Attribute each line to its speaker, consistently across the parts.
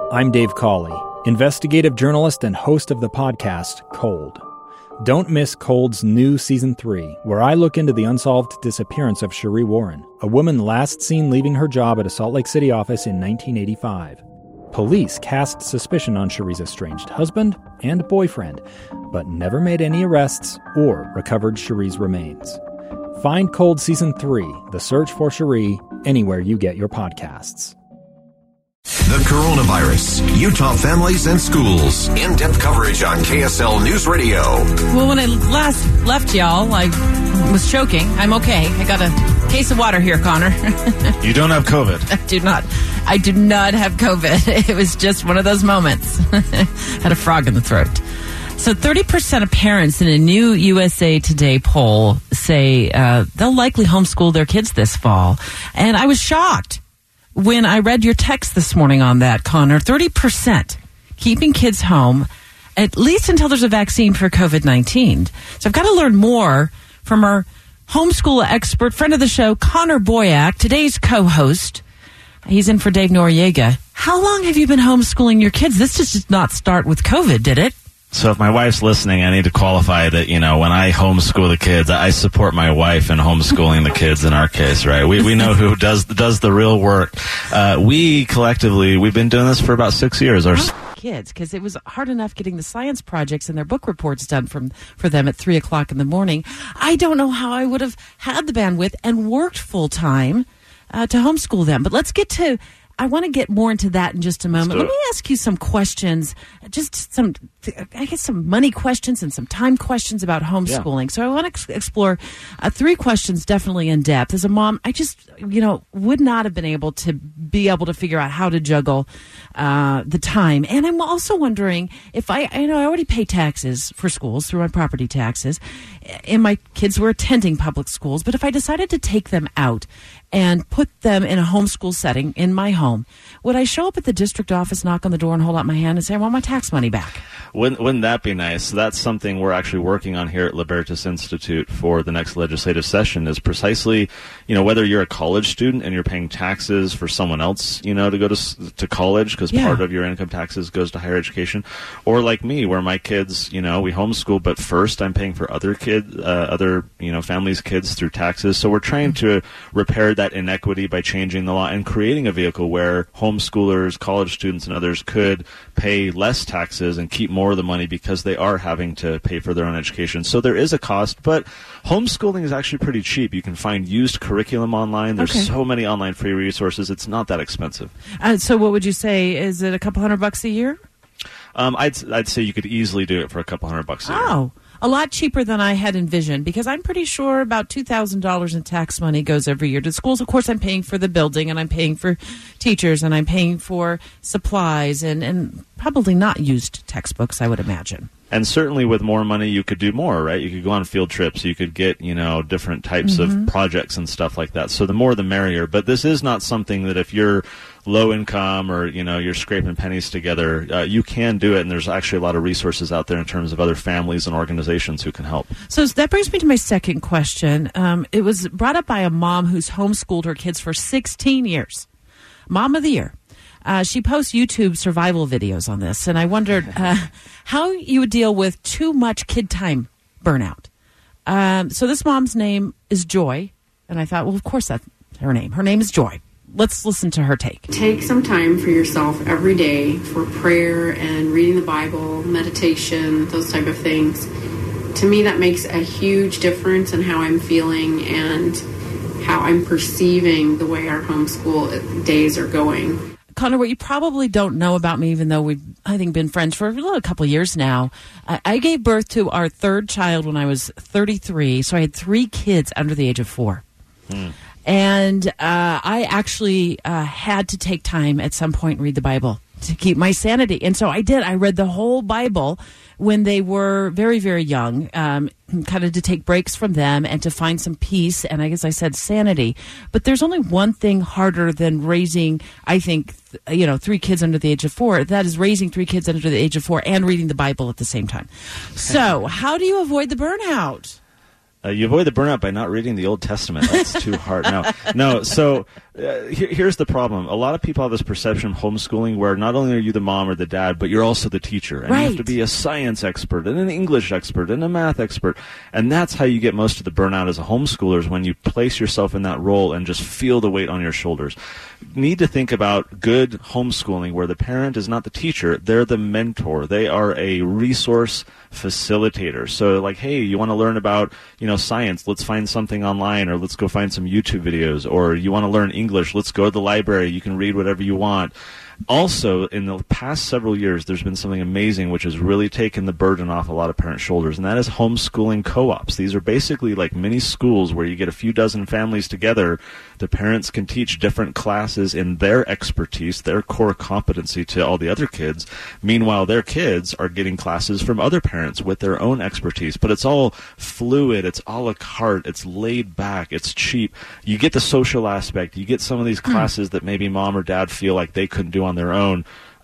Speaker 1: I'm Dave Cawley, investigative journalist and host of the podcast Cold. Don't miss Cold's new Season 3, where I look into the unsolved disappearance of Sheree Warren, a woman last seen leaving her job at a Salt Lake City office in 1985. Police cast suspicion on Sheree's estranged husband and boyfriend, but never made any arrests or recovered Sheree's remains. Find Cold Season 3, The Search for Sheree, anywhere you get your podcasts.
Speaker 2: The coronavirus, Utah families and schools. In-depth coverage on KSL News Radio.
Speaker 3: Well, when I last left y'all, I was choking. I'm okay. I got a case of water here, Connor.
Speaker 4: You don't have COVID.
Speaker 3: I do not have COVID. It was just one of those moments. Had a frog in the throat. So 30% of parents in a new USA Today poll say they'll likely homeschool their kids this fall. And I was shocked when I read your text this morning on that, Connor. 30% keeping kids home, at least until there's a vaccine for COVID-19. So I've got to learn more from our homeschool expert, friend of the show, Connor Boyack, today's co-host. He's in for Dave Noriega. How long have you been homeschooling your kids? This just did not start with COVID, did it?
Speaker 4: So if my wife's listening, I need to qualify that, when I homeschool the kids, I support my wife in homeschooling the kids in our case, right? We know who does the real work. We've been doing this for about 6 years.
Speaker 3: Kids, because it was hard enough getting the science projects and their book reports done for them at 3 o'clock in the morning. I don't know how I would have had the bandwidth and worked full time to homeschool them. But I want to get more into that in just a moment. Let me ask you some questions, just some money questions and some time questions about homeschooling. Yeah. So I want to explore 3 questions definitely in depth. As a mom, I just, would not have been able to figure out how to juggle the time. And I'm also wondering if I already pay taxes for schools through my property taxes, and my kids were attending public schools. But if I decided to take them out and put them in a homeschool setting in my home, would I show up at the district office, knock on the door, and hold out my hand and say, I want my tax money back?
Speaker 4: Wouldn't that be nice? So that's something we're actually working on here at Libertas Institute for the next legislative session, is precisely, whether you're a college student and you're paying taxes for someone else, to go to college, because part of your income taxes goes to higher education, or like me, where my kids, we homeschool, but first I'm paying for other kids, families' kids through taxes. So we're trying to repair that inequity by changing the law and creating a vehicle where homeschoolers, college students, and others could pay less taxes and keep more of the money because they are having to pay for their own education. So there is a cost, but homeschooling is actually pretty cheap. You can find used curriculum online. There's so many online free resources. It's not that expensive.
Speaker 3: So what would you say? Is it a couple $100 a year?
Speaker 4: I'd say you could easily do it for a couple $100 a year.
Speaker 3: Oh, a lot cheaper than I had envisioned, because I'm pretty sure about $2,000 in tax money goes every year to schools. Of course, I'm paying for the building, and I'm paying for teachers, and I'm paying for supplies, and probably not used textbooks, I would imagine.
Speaker 4: And certainly with more money, you could do more, right? You could go on field trips. You could get, different types of projects and stuff like that. So the more the merrier. But this is not something that if you're low income or, you're scraping pennies together, you can do it. And there's actually a lot of resources out there in terms of other families and organizations who can help. So
Speaker 3: that brings me to my second question. It was brought up by a mom who's homeschooled her kids for 16 years. Mom of the Year. She posts YouTube survival videos on this, and I wondered how you would deal with too much kid time burnout. So this mom's name is Joy, and I thought, well, of course that's her name. Her name is Joy. Let's listen to her take.
Speaker 5: Take some time for yourself every day for prayer and reading the Bible, meditation, those type of things. To me, that makes a huge difference in how I'm feeling and how I'm perceiving the way our homeschool days are going.
Speaker 3: Connor, what you probably don't know about me, even though we've, I think, been friends for a couple of years now, I gave birth to our third child when I was 33, so I had 3 kids under the age of 4. And I actually had to take time at some point and read the Bible to keep my sanity. And so I did. I read the whole Bible when they were very, very young, kind of to take breaks from them and to find some peace and, I guess I said, sanity. But there's only one thing harder than raising, I think, 3 kids under the age of 4. That is raising 3 kids under the age of 4 and reading the Bible at the same time. So how do you avoid the burnout?
Speaker 4: You avoid the burnout by not reading the Old Testament. That's too hard. No. So here's the problem. A lot of people have this perception of homeschooling where not only are you the mom or the dad, but you're also the teacher. And you have to be a science expert and an English expert and a math expert. And that's how you get most of the burnout as a homeschooler, is when you place yourself in that role and just feel the weight on your shoulders. You need to think about good homeschooling where the parent is not the teacher, they're the mentor. They are a resource facilitator. So like, hey, you want to learn about, science, let's find something online, or let's go find some YouTube videos. Or you want to learn English, let's go to the library, you can read whatever you want. Also, in the past several years, there's been something amazing which has really taken the burden off a lot of parents' shoulders, and that is homeschooling co-ops. These are basically like mini schools where you get a few dozen families together. The parents can teach different classes in their expertise, their core competency, to all the other kids. Meanwhile, their kids are getting classes from other parents with their own expertise. But it's all fluid, it's a la carte, it's laid back, it's cheap. You get the social aspect. You get some of these classes that maybe mom or dad feel like they couldn't do on their own.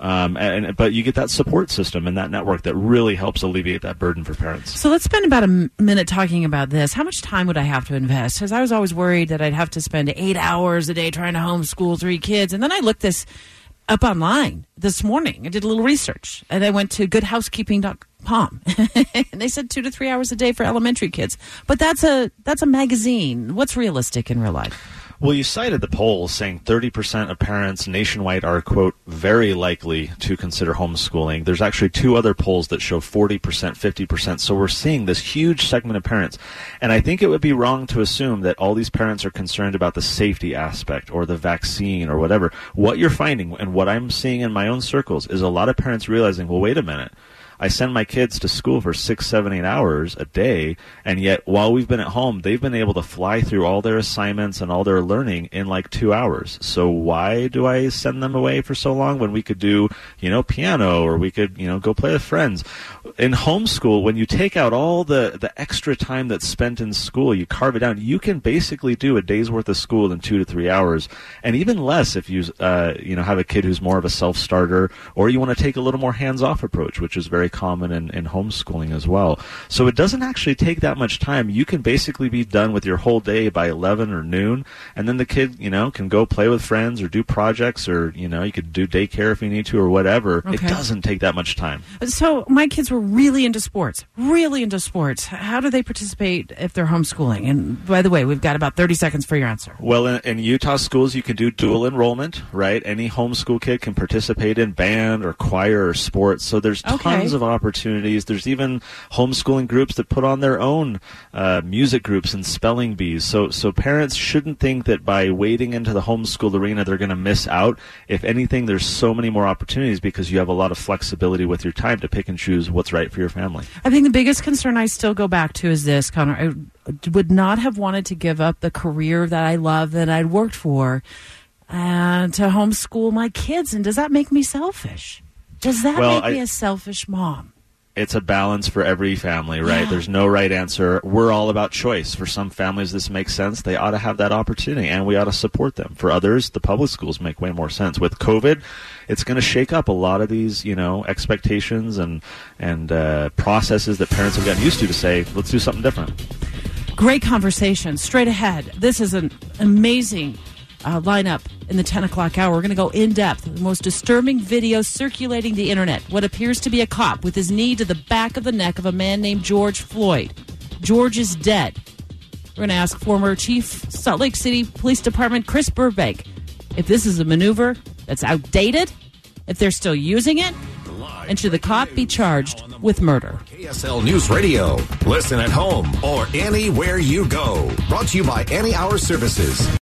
Speaker 4: But you get that support system and that network that really helps alleviate that burden for parents.
Speaker 3: So let's spend about a minute talking about this. How much time would I have to invest? Because I was always worried that I'd have to spend 8 hours a day trying to homeschool 3 kids. And then I looked this up online this morning. I did a little research, and I went to goodhousekeeping.com. And they said 2 to 3 hours a day for elementary kids. But that's a magazine. What's realistic in real life?
Speaker 4: Well, you cited the polls saying 30% of parents nationwide are, quote, very likely to consider homeschooling. There's actually 2 other polls that show 40%, 50%. So we're seeing this huge segment of parents. And I think it would be wrong to assume that all these parents are concerned about the safety aspect or the vaccine or whatever. What you're finding, and what I'm seeing in my own circles, is a lot of parents realizing, well, wait a minute. I send my kids to school for 6, 7, 8 hours a day, and yet while we've been at home, they've been able to fly through all their assignments and all their learning in like 2 hours. So why do I send them away for so long when we could do, piano, or we could, go play with friends? In homeschool, when you take out all the extra time that's spent in school, you carve it down, you can basically do a day's worth of school in 2 to 3 hours, and even less if you, have a kid who's more of a self-starter, or you want to take a little more hands-off approach, which is very common in homeschooling as well. So it doesn't actually take that much time. You can basically be done with your whole day by 11 or noon, and then the kid, can go play with friends or do projects, or, you could do daycare if you need to, or whatever. Okay. It doesn't take that much time.
Speaker 3: So my kids were really into sports. How do they participate if they're homeschooling? And by the way, we've got about 30 seconds for your answer.
Speaker 4: Well, in Utah schools, you can do dual enrollment, right? Any homeschool kid can participate in band or choir or sports. So there's tons of opportunities. There's even homeschooling groups that put on their own music groups and spelling bees. So parents shouldn't think that by wading into the homeschool arena, they're going to miss out. If anything, there's so many more opportunities because you have a lot of flexibility with your time to pick and choose what's right for your family.
Speaker 3: I think the biggest concern I still go back to is this, Connor. I would not have wanted to give up the career that I love, that I'd worked for, to homeschool my kids. And does that make me selfish? Does that make me a selfish mom?
Speaker 4: It's a balance for every family, right? Yeah. There's no right answer. We're all about choice. For some families, this makes sense. They ought to have that opportunity, and we ought to support them. For others, the public schools make way more sense. With COVID, it's going to shake up a lot of these, expectations and processes that parents have gotten used to say, let's do something different.
Speaker 3: Great conversation. Straight ahead. This is an amazing lineup in the 10 o'clock hour. We're going to go in depth. The most disturbing video circulating the internet. What appears to be a cop with his knee to the back of the neck of a man named George Floyd. George is dead. We're going to ask former Chief Salt Lake City Police Department Chris Burbank if this is a maneuver that's outdated, if they're still using it, and should the cop be charged with murder?
Speaker 2: KSL News Radio. Listen at home or anywhere you go. Brought to you by Any Hour Services.